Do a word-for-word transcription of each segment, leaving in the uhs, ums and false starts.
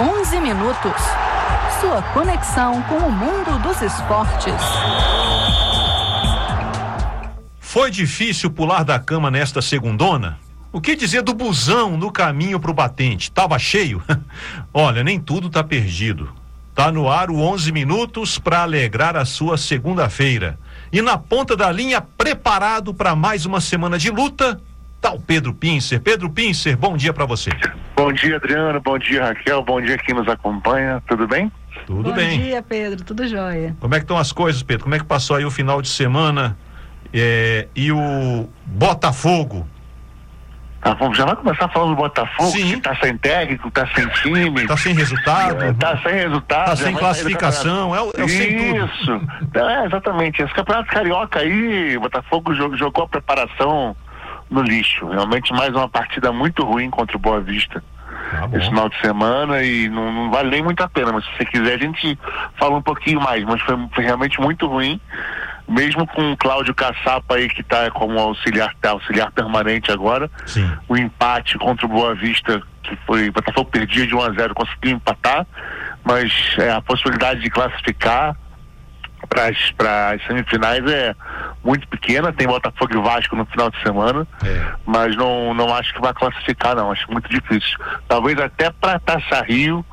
onze minutos. Sua conexão com o mundo dos esportes. Foi difícil pular da cama nesta segundona? O que dizer do busão no caminho pro batente? Tava cheio? Olha, nem tudo tá perdido. Tá no ar o onze minutos para alegrar a sua segunda-feira. E na ponta da linha, preparado para mais uma semana de luta, tá o Pedro Pincer. Pedro Pincer, bom dia para você. Bom dia, Adriano, bom dia, Raquel, bom dia quem nos acompanha, tudo bem? Tudo Bom bem. Bom dia, Pedro, tudo jóia. Como é que estão as coisas, Pedro? Como é que passou aí o final de semana? É, e o Botafogo? Ah, vamos já vai começar falando do Botafogo. Sim. Que tá sem técnico, tá sem time. Tá sem resultado. É, tá sem resultado. Tá sem classificação. É o, é o sem tudo. Isso. É, exatamente. Esse campeonato carioca aí, o Botafogo jogou, jogou a preparação no lixo. Realmente mais uma partida muito ruim contra o Boa Vista. Ah, esse final de semana e não, não vale nem muito a pena, mas se você quiser a gente fala um pouquinho mais, mas foi, foi realmente muito ruim, mesmo com o Cláudio Caçapa aí que está como auxiliar, tá, auxiliar permanente agora. Sim. O empate contra o Boa Vista, que foi, o Botafogo perdia de um a zero, conseguiu empatar, mas é, a possibilidade de classificar para as semifinais é muito pequena. Tem Botafogo e Vasco no final de semana, é. mas não, não acho que vai classificar, não, acho muito difícil. Talvez até para Taça Rio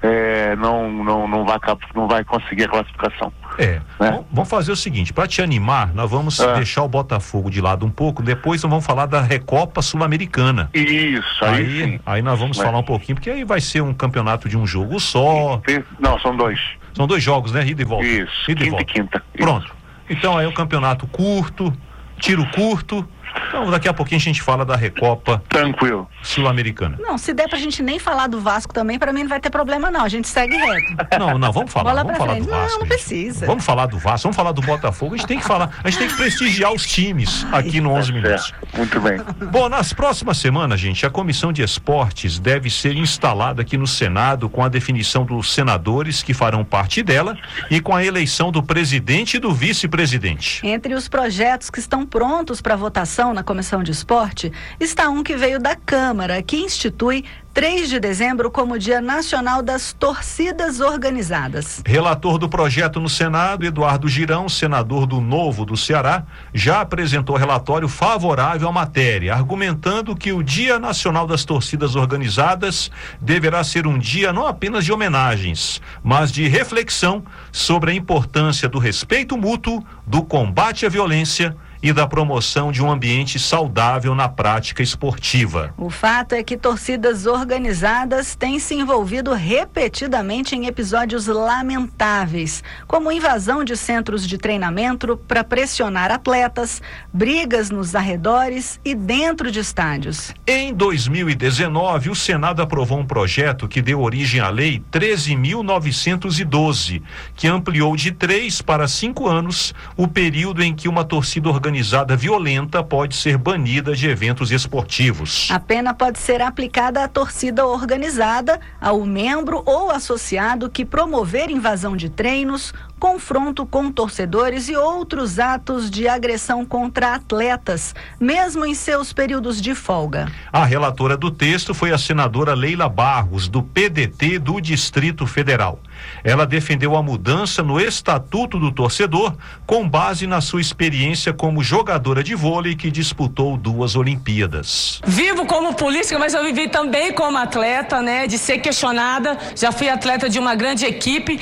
é, não, não, não, vai, não vai conseguir a classificação. É, né? Vamos fazer o seguinte, para te animar, nós vamos é. deixar o Botafogo de lado um pouco, depois nós vamos falar da Recopa Sul-Americana. Isso, aí aí, sim. Aí nós vamos é. falar um pouquinho, porque aí vai ser um campeonato de um jogo só. Não, são dois. São dois jogos, né? Ida e volta. Isso, Ida quinta e volta. e quinta. Pronto. Isso. Então aí é um campeonato curto, tiro curto. Então daqui a pouquinho a gente fala da Recopa Tranquilo. Sul-Americana. Não, se der pra gente nem falar do Vasco também, pra mim não vai ter problema não, a gente segue reto. Não, não, vamos falar, Bola vamos falar frente. do Vasco. Não, não precisa. Vamos falar do Vasco, vamos falar do Botafogo, a gente tem que falar, a gente tem que prestigiar os times aqui no onze minutos. É, muito bem. Bom, nas próximas semanas, gente, a Comissão de Esportes deve ser instalada aqui no Senado com a definição dos senadores que farão parte dela e com a eleição do presidente e do vice-presidente. Entre os projetos que estão prontos para votação na Comissão de Esporte, está um que veio da Câmara, que institui três de dezembro como Dia Nacional das Torcidas Organizadas. Relator do projeto no Senado, Eduardo Girão, senador do Novo do Ceará, já apresentou relatório favorável à matéria, argumentando que o Dia Nacional das Torcidas Organizadas deverá ser um dia não apenas de homenagens, mas de reflexão sobre a importância do respeito mútuo, do combate à violência e da promoção de um ambiente saudável na prática esportiva. O fato é que torcidas organizadas têm se envolvido repetidamente em episódios lamentáveis, como invasão de centros de treinamento para pressionar atletas, brigas nos arredores e dentro de estádios. Em dois mil e dezenove, o Senado aprovou um projeto que deu origem à Lei treze mil novecentos e doze, que ampliou de três para cinco anos o período em que uma torcida organizada organizada violenta pode ser banida de eventos esportivos. A pena pode ser aplicada à torcida organizada, ao membro ou associado que promover invasão de treinos, confronto com torcedores e outros atos de agressão contra atletas, mesmo em seus períodos de folga. A relatora do texto foi a senadora Leila Barros, do P D T do Distrito Federal. Ela defendeu a mudança no Estatuto do Torcedor com base na sua experiência como jogadora de vôlei que disputou duas Olimpíadas. Vivo como política, mas eu vivi também como atleta, né? De ser questionada. Já fui atleta de uma grande equipe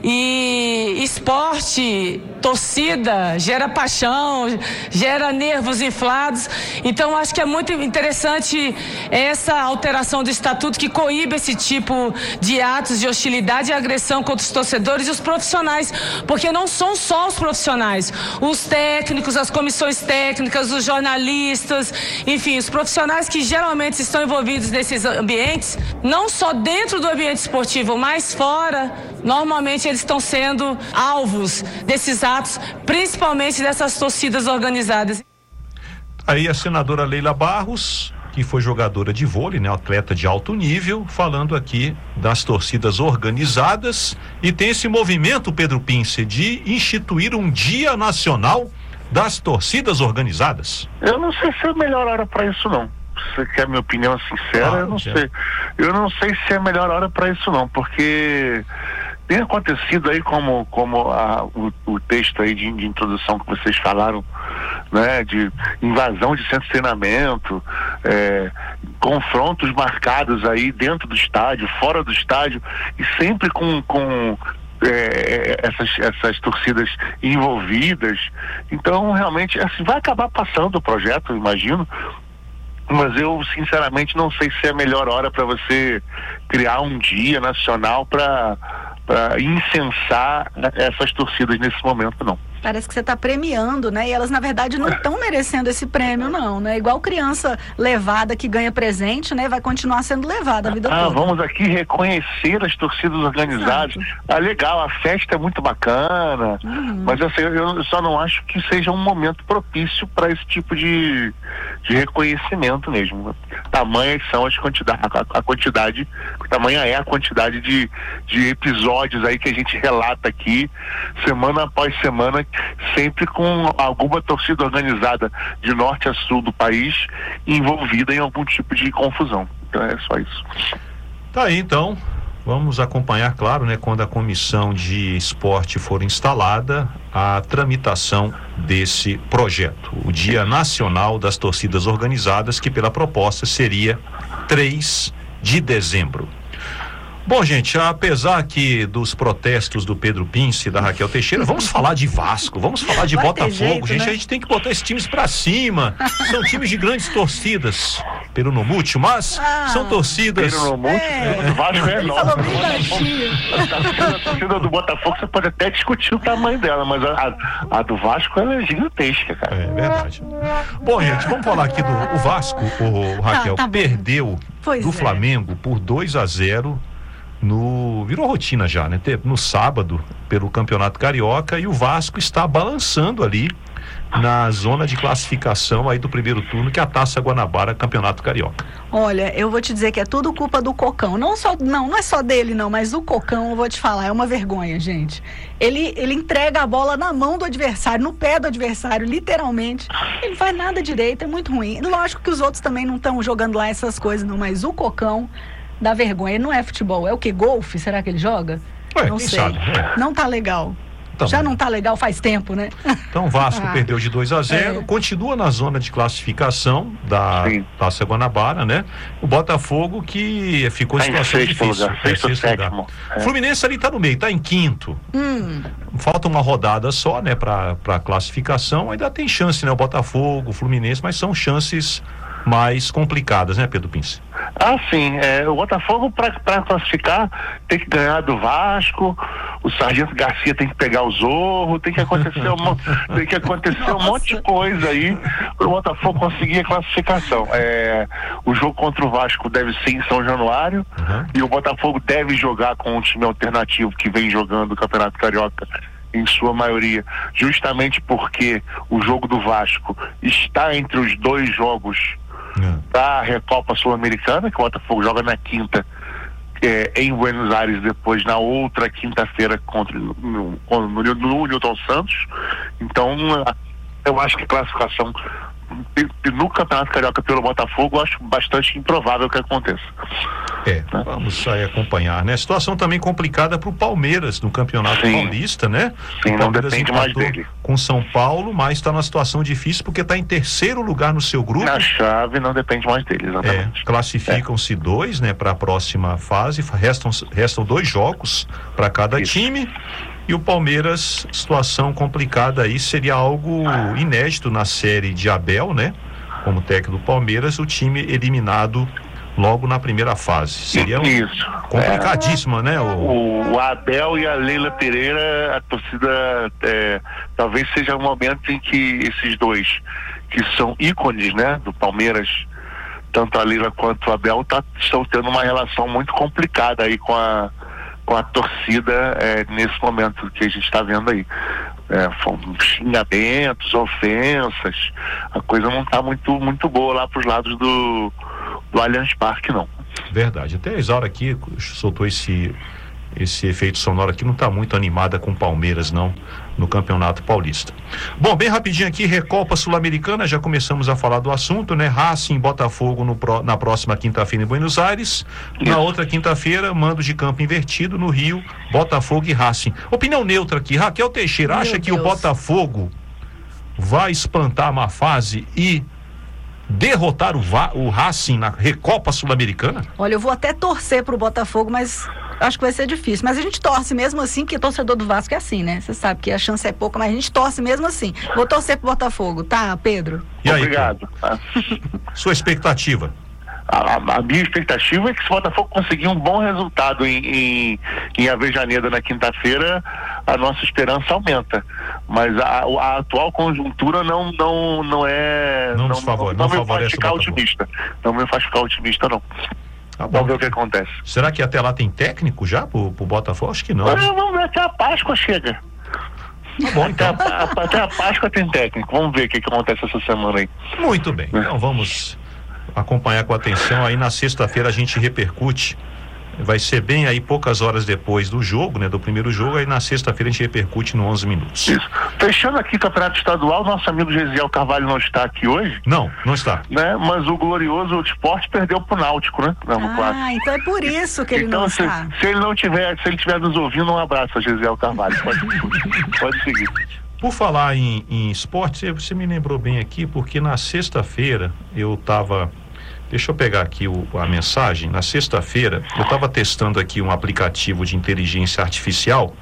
e esporte, torcida, gera paixão, gera nervos inflados. Então acho que é muito interessante essa alteração do Estatuto que coíbe esse tipo de atos de hostilidade e agressão contra os torcedores e os profissionais, porque não são só os profissionais, os técnicos, as comissões técnicas, os jornalistas, enfim, os profissionais que geralmente estão envolvidos nesses ambientes, não só dentro do ambiente esportivo, mas fora, normalmente eles estão sendo alvos desses atos, principalmente dessas torcidas organizadas. Aí a senadora Leila Barros, que foi jogadora de vôlei, né, atleta de alto nível, falando aqui das torcidas organizadas, e tem esse movimento, Pedro Pincer, de instituir um Dia Nacional das Torcidas Organizadas. Eu não sei se é a melhor hora para isso, não. você quer minha opinião sincera, ah, eu não já. sei. Eu não sei se é a melhor hora para isso não, porque tem acontecido aí como, como a, o, o texto aí de, de introdução que vocês falaram, né, de invasão de centro de treinamento, é, confrontos marcados aí dentro do estádio, fora do estádio, e sempre com, com é, essas, essas torcidas envolvidas. Então, realmente, assim, vai acabar passando o projeto, eu imagino, mas eu, sinceramente, não sei se é a melhor hora para você criar um dia nacional para para incensar essas torcidas nesse momento, não. Parece que você está premiando, né? E elas, na verdade, não estão merecendo esse prêmio, não, né? Igual criança levada que ganha presente, né? Vai continuar sendo levada a vida ah, toda. Vamos aqui reconhecer as torcidas organizadas. Exato. Ah, legal, a festa é muito bacana, uhum. mas assim, eu só não acho que seja um momento propício para esse tipo de, de reconhecimento mesmo. Tamanhas são as quantidades, a, a quantidade, tamanha é a quantidade de, de episódios aí que a gente relata aqui, semana após semana, sempre com alguma torcida organizada de norte a sul do país envolvida em algum tipo de confusão. Então é só isso. Tá aí, então. Vamos acompanhar, claro, né, quando a comissão de esporte for instalada, a tramitação desse projeto. O Dia Nacional das Torcidas Organizadas, que pela proposta seria três de dezembro. Bom, gente, apesar aqui dos protestos do Pedro Pince e da Raquel Teixeira, vamos falar de Vasco, vamos falar de Vai Botafogo, jeito, gente, né? A gente tem que botar esses times pra cima, são times de grandes torcidas, Peru no Mútil, mas ah, são torcidas... Peru no Mútil, é. O Vasco é enorme. A torcida do Botafogo, você pode até discutir o tamanho dela, mas a, a do Vasco, ela é gigantesca, cara. É verdade. Bom, gente, vamos falar aqui do o Vasco, o, o Raquel, tá, tá perdeu pois do é. Flamengo por dois a zero. No, virou rotina já, né? No sábado, pelo Campeonato Carioca, e o Vasco está balançando ali na zona de classificação aí do primeiro turno, que é a Taça Guanabara, Campeonato Carioca. Olha, eu vou te dizer que é tudo culpa do Cocão. Não só, não, não é só dele não, mas o Cocão, eu vou te falar, é uma vergonha, gente. Ele, ele entrega a bola na mão do adversário, no pé do adversário, literalmente. Ele não faz nada direito, é muito ruim. Lógico que os outros também não estão jogando lá essas coisas não, mas o Cocão dá vergonha. Ele não é futebol, é o que? Golfe? Será que ele joga? Ué, não sei. Sabe, é. Não tá legal. Tá Já bom. Não tá legal faz tempo, né? Então o Vasco ah, perdeu de dois a zero, é. continua na zona de classificação da Sim. Taça Guanabara, né? O Botafogo que ficou em situação em difícil. Lugar, sexto, é, sexto lugar. É. Fluminense ali tá no meio, tá em quinto. Hum. Falta uma rodada só, né, pra, pra classificação. Ainda tem chance, né? O Botafogo, o Fluminense, mas são chances mais complicadas, né, Pedro Pince? Ah, sim. É, o Botafogo, para classificar, tem que ganhar do Vasco, o Sargento Garcia tem que pegar o Zorro, tem que acontecer, um, tem que acontecer um monte de coisa aí para o Botafogo conseguir a classificação. É, o jogo contra o Vasco deve ser em São Januário, uhum. e o Botafogo deve jogar com um time alternativo que vem jogando o Campeonato Carioca em sua maioria, justamente porque o jogo do Vasco está entre os dois jogos da Recopa Sul-Americana, que o Botafogo joga na quinta é, em Buenos Aires, depois na outra quinta-feira contra no, no, no, no Newton Santos. Então eu acho que a classificação no Campeonato Carioca pelo Botafogo, eu acho bastante improvável que aconteça. É, né? Vamos aí acompanhar, né? Situação também complicada para o Palmeiras no Campeonato Sim. Paulista, né? Sim, o não depende mais dele. Com São Paulo, mas está numa situação difícil porque está em terceiro lugar no seu grupo. Na chave não depende mais dele, exatamente. É, classificam-se é. dois, né, para a próxima fase, restam, restam dois jogos para cada Isso. time. E o Palmeiras, situação complicada aí, seria algo inédito na série de Abel, né? Como técnico do Palmeiras, o time eliminado logo na primeira fase. Seria um Isso. complicadíssima, é. né? O... o Abel e a Leila Pereira, a torcida, é, talvez seja um momento em que esses dois, que são ícones, né, do Palmeiras, tanto a Leila quanto o Abel, tá, estão tendo uma relação muito complicada aí com a com a torcida é, nesse momento que a gente está vendo aí. É, xingamentos, ofensas, a coisa não está muito, muito boa lá para os lados do, do Allianz Parque, não. Verdade. Até a Isaura aqui soltou esse, esse efeito sonoro aqui não está muito animada com Palmeiras, não, no Campeonato Paulista. Bom, bem rapidinho aqui, Recopa Sul-Americana, já começamos a falar do assunto, né? Racing, Botafogo no, na próxima quinta-feira em Buenos Aires. Isso. Na outra quinta-feira, mando de campo invertido no Rio, Botafogo e Racing. Opinião neutra aqui, Raquel Teixeira, Meu acha Deus. que o Botafogo vai espantar a má fase e derrotar o, Va- o Racing na Recopa Sul-Americana? Olha, eu vou até torcer pro Botafogo, mas acho que vai ser difícil. Mas a gente torce mesmo assim, que torcedor do Vasco é assim, né? Você sabe que a chance é pouca, mas a gente torce mesmo assim. Vou torcer pro Botafogo, tá, Pedro? E aí, Obrigado. Sua expectativa? A, a minha expectativa é que se o Botafogo conseguir um bom resultado em, em, em Avejaneda na quinta-feira, a nossa esperança aumenta. Mas a, a atual conjuntura não, não, não é. Não, não, favor, não, não, não me faz ficar otimista. Não me faz ficar otimista, não. Tá bom. Vamos ver o que acontece. Será que até lá tem técnico já pro, pro Botafogo? Acho que não. Mas, vamos ver, até a Páscoa chega. Tá bom, então. Até a, a, até a Páscoa tem técnico. Vamos ver o que, que acontece essa semana aí. Muito bem. Então vamos acompanhar com atenção. Aí na sexta-feira a gente repercute. Vai ser bem aí poucas horas depois do jogo, né? Do primeiro jogo, aí na sexta-feira a gente repercute no onze minutos. Isso. Fechando aqui o Campeonato Estadual, nosso amigo Gesiel Carvalho não está aqui hoje. Não, não está. Né? Mas o glorioso Sport perdeu pro Náutico, né? Não, no quarto. Ah, então é por isso que ele então, não se, está. Se ele não tiver, se ele estiver nos ouvindo, um abraço a Gesiel Carvalho. Pode, pode seguir. Por falar em, em esporte, você me lembrou bem aqui, porque na sexta-feira eu estava... Deixa eu pegar aqui o, a mensagem. Na sexta-feira, eu estava testando aqui um aplicativo de inteligência artificial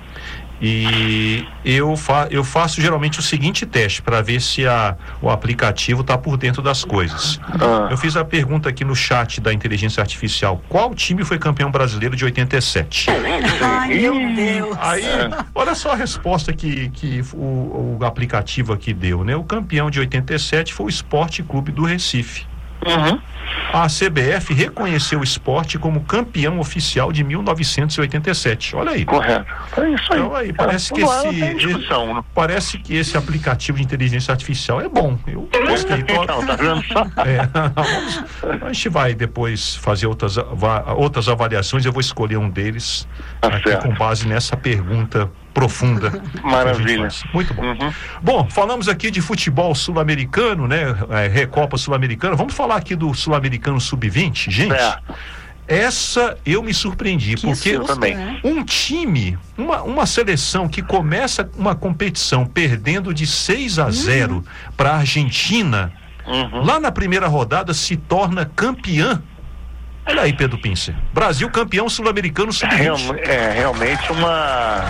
e eu, fa, eu faço geralmente o seguinte teste para ver se a, o aplicativo está por dentro das coisas. Ah. Eu fiz a pergunta aqui no chat da inteligência artificial: qual time foi campeão brasileiro de oitenta e sete? Ai, meu Deus. Aí, olha só a resposta que, que o, o aplicativo aqui deu, né? O campeão de oitenta e sete foi o Sport Clube do Recife. Uhum. A C B F reconheceu o esporte como campeão oficial de mil novecentos e oitenta e sete. Olha aí. Correto. É isso aí. Então aí, parece, é, que não, esse, não discussão, né? parece que esse aplicativo de inteligência artificial é bom. Eu gostei. Então, tá vendo só? É, vamos, a gente vai depois fazer outras, outras avaliações. Eu vou escolher um deles tá aqui certo. com base nessa pergunta profunda. Maravilha. Muito bom. Uhum. Bom, falamos aqui de futebol sul-americano, né? É, Recopa Sul-Americana. Vamos falar aqui do Sul-Americano sub vinte, gente. É. Essa eu me surpreendi, Que porque susto, também. né? um time, uma, uma seleção que começa uma competição perdendo de seis a zero Uhum. para a Argentina, Uhum. lá na primeira rodada se torna campeã. Olha aí, Pedro Pincer. Brasil campeão sul-americano sub vinte. Real, é realmente uma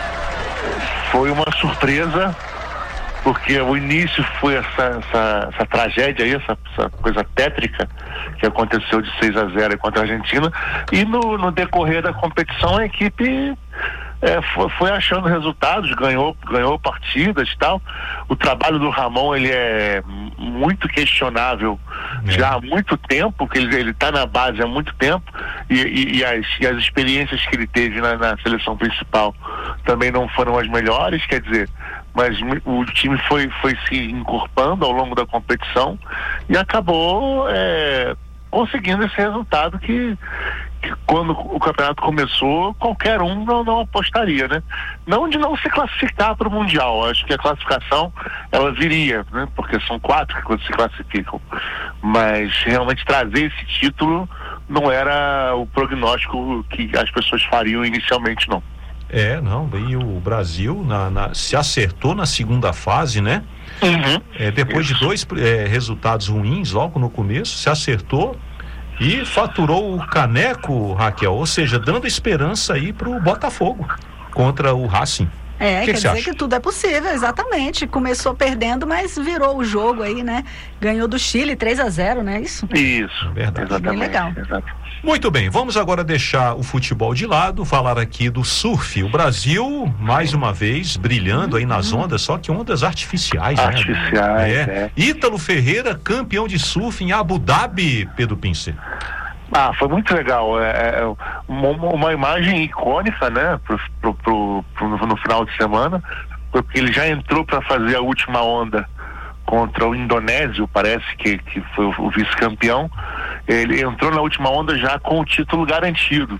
foi uma surpresa, porque o início foi essa, essa, essa tragédia aí, essa, essa coisa tétrica que aconteceu de seis a zero contra a Argentina, e no, no decorrer da competição a equipe é, foi, foi achando resultados, ganhou, ganhou partidas e tal. O trabalho do Ramon, ele é muito questionável É. já há muito tempo, que ele ele está na base há muito tempo, e, e, e, as, e as experiências que ele teve na, na seleção principal também não foram as melhores, quer dizer, mas o time foi, foi se encorpando ao longo da competição e acabou é, conseguindo esse resultado que, que quando o campeonato começou, qualquer um não, não apostaria, né? Não de não se classificar para o Mundial, acho que a classificação ela viria, né? Porque são quatro que se classificam, mas realmente trazer esse título não era o prognóstico que as pessoas fariam inicialmente, não. É, não, e o Brasil na, na, se acertou na segunda fase, né? Uhum. É, depois Isso. de dois é, resultados ruins logo no começo, se acertou e faturou o caneco, Raquel, ou seja, dando esperança aí pro Botafogo contra o Racing. É, Que quer que você dizer acha? que tudo é possível, exatamente. Começou perdendo, mas virou o jogo aí, né? Ganhou do Chile três a zero, né? Isso. Isso, Verdade. exatamente. Bem legal. Exato. Muito bem, vamos agora deixar o futebol de lado, falar aqui do surf. O Brasil, mais uma vez, brilhando aí nas ondas, só que ondas artificiais, Artificiais, né? é. Ítalo Ferreira, campeão de surf em Abu Dhabi, Pedro Pincer. Ah, foi muito legal. É, é uma, uma imagem icônica, né, pro, pro, pro, pro, no final de semana, porque ele já entrou para fazer a última onda contra o Indonésio, parece que, que foi o, o vice-campeão. Ele entrou na última onda já com o título garantido.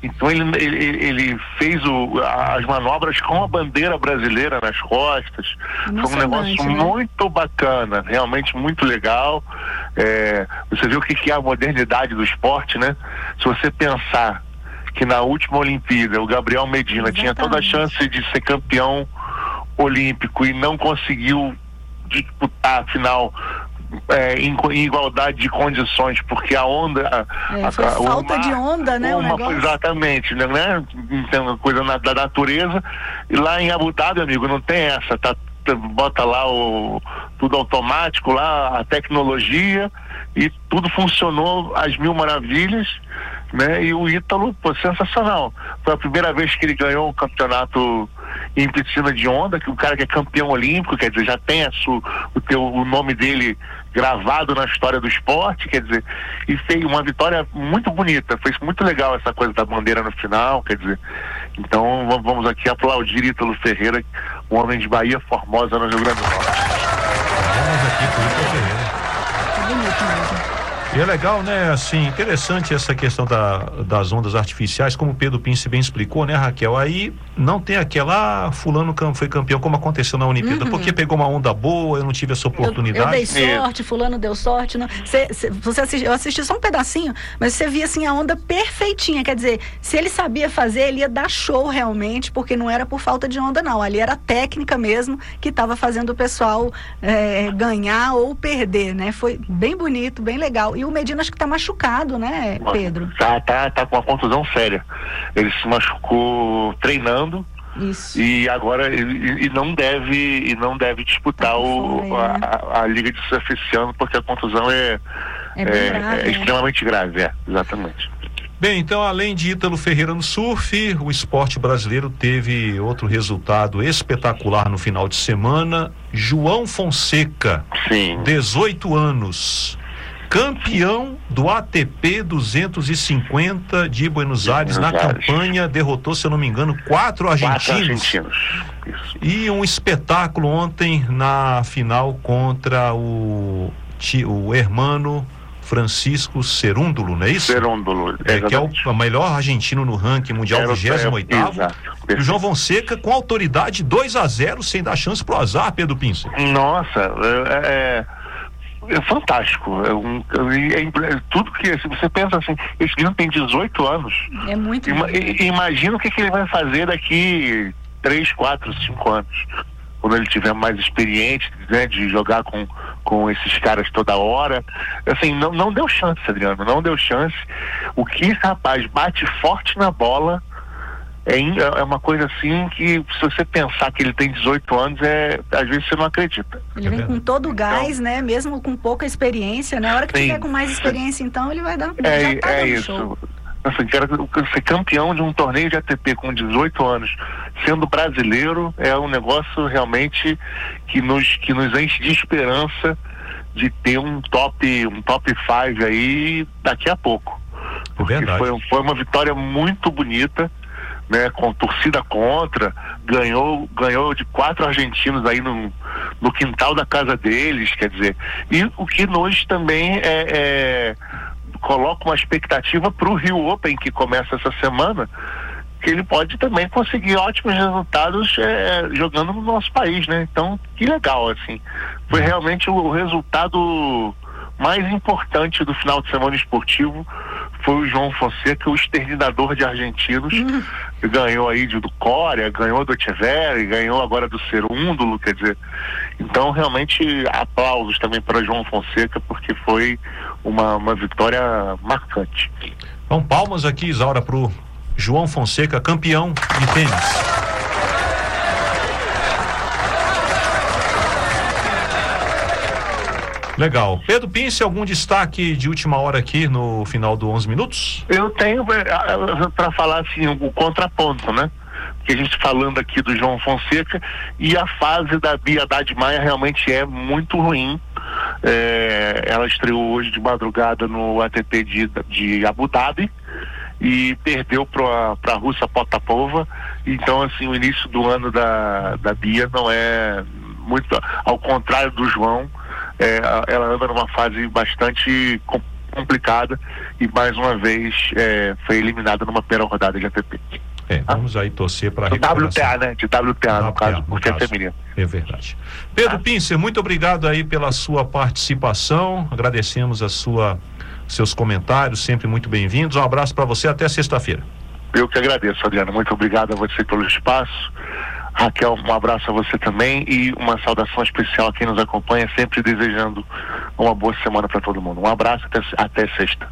Então ele, ele, ele fez o, as manobras com a bandeira brasileira nas costas. Foi um negócio, né, muito bacana, realmente muito legal. É, você vê o que, que é a modernidade do esporte, né? Se você pensar que na última Olimpíada o Gabriel Medina Exatamente. tinha toda a chance de ser campeão olímpico e não conseguiu disputar a final É, em, em igualdade de condições, porque a onda é, a, foi a, falta uma, de onda, né? Uma, exatamente, né? Então, uma coisa na, da natureza. E lá em Abu Dhabi, amigo, não tem essa, tá, bota lá o tudo automático lá, a tecnologia, e tudo funcionou às mil maravilhas, né? E o Ítalo, pô, sensacional. Foi a primeira vez que ele ganhou um campeonato em piscina de onda, que o cara que é campeão olímpico, quer dizer, já tem a sua, o, teu, o nome dele gravado na história do esporte, quer dizer, e fez uma vitória muito bonita, foi muito legal essa coisa da bandeira no final, quer dizer, então vamos aqui aplaudir Ítalo Ferreira, um homem de Bahia Formosa no Rio Grande do Norte. Vamos aqui pro Ítalo Ferreira. É bonito mesmo. E é legal, né, assim, interessante essa questão da, das ondas artificiais, como o Pedro Pince bem explicou, né, Raquel? Aí não tem aquela, ah, fulano foi campeão, como aconteceu na Olimpíada, uhum. porque pegou uma onda boa, eu não tive essa oportunidade. Eu, eu dei sorte, fulano deu sorte. Não. Cê, cê, você assisti, eu assisti só um pedacinho, mas você via assim a onda perfeitinha, quer dizer, se ele sabia fazer, ele ia dar show realmente, porque não era por falta de onda não, ali era a técnica mesmo que estava fazendo o pessoal é, ganhar ou perder, né? Foi bem bonito, bem legal. E o Medina acho que tá machucado, né, Pedro? Tá, tá, tá com uma contusão séria. Ele se machucou treinando. Isso. E agora ele e não deve e não deve disputar tá o, fora, a, a, a Liga de Surf esse ano, porque a contusão é, é, é, grave, é né? extremamente grave, é, exatamente. Bem, então além de Ítalo Ferreira no surf, o esporte brasileiro teve outro resultado espetacular no final de semana. João Fonseca, Sim. dezoito anos, campeão do A T P duzentos e cinquenta de Buenos Aires, na campanha, derrotou, se eu não me engano, quatro argentinos. Quatro argentinos. Isso. E um espetáculo ontem na final contra o, o hermano Francisco Cerúndolo, não é isso? Cerúndolo, é, que é o, o melhor argentino no ranking mundial, vigésimo oitavo. E o João Fonseca com autoridade dois a zero, sem dar chance pro azar, Pedro Pince. Nossa, é... é... é fantástico, é um, é, é, tudo que, se você pensa assim, esse menino tem dezoito anos, é muito ima, imagina o que, que ele vai fazer daqui três, quatro, cinco anos, quando ele tiver mais experiente, né, de jogar com, com esses caras toda hora. Assim, não, não deu chance, Adriano, não deu chance. O que esse rapaz bate forte na bola É, é uma coisa assim que, se você pensar que ele tem dezoito anos, é, às vezes você não acredita. Ele vem com todo o gás, então, né? Mesmo com pouca experiência, na hora que sim. tiver com mais experiência, então ele vai dar. É, tá é isso. Show. Assim, quero ser campeão de um torneio de A T P com dezoito anos, sendo brasileiro, é um negócio realmente que nos, que nos enche de esperança de ter um top, um top cinco aí daqui a pouco. Porque Verdade. foi, foi uma vitória muito bonita, né, com torcida contra, ganhou, ganhou de quatro argentinos aí no, no quintal da casa deles, quer dizer, e o que nos também é, é, coloca uma expectativa para o Rio Open, que começa essa semana, que ele pode também conseguir ótimos resultados é, jogando no nosso país, né? Então, que legal, assim, foi realmente o, o resultado mais importante do final de semana esportivo. Foi o João Fonseca, o exterminador de argentinos, uhum. ganhou aí do Coria, ganhou do Echeverri, ganhou agora do Cerúndolo, quer dizer, então realmente aplausos também para João Fonseca, porque foi uma, uma vitória marcante. Então, palmas aqui, Isaura, pro João Fonseca, campeão de tênis. Legal. Pedro Pince, algum destaque de última hora aqui no final do onze minutos? Eu tenho para falar assim, o contraponto, né? Que a gente falando aqui do João Fonseca, e a fase da Bia Haddad Maia realmente é muito ruim. É, ela estreou hoje de madrugada no A T P de, de Abu Dhabi e perdeu para a Russa Potapova. Então, assim, o início do ano da, da Bia não é muito, ao contrário do João. É, ela anda numa fase bastante complicada e mais uma vez é, foi eliminada numa primeira rodada de A T P. É, vamos aí torcer para a W T A, né? De W T A, no caso, porque é feminino. É verdade. Pedro ah. Pincer, muito obrigado aí pela sua participação. Agradecemos a sua, seus comentários, sempre muito bem-vindos. Um abraço para você, até sexta-feira. Eu que agradeço, Adriano. Muito obrigado a você pelo espaço. Raquel, um abraço a você também e uma saudação especial a quem nos acompanha, sempre desejando uma boa semana para todo mundo. Um abraço, até, até sexta.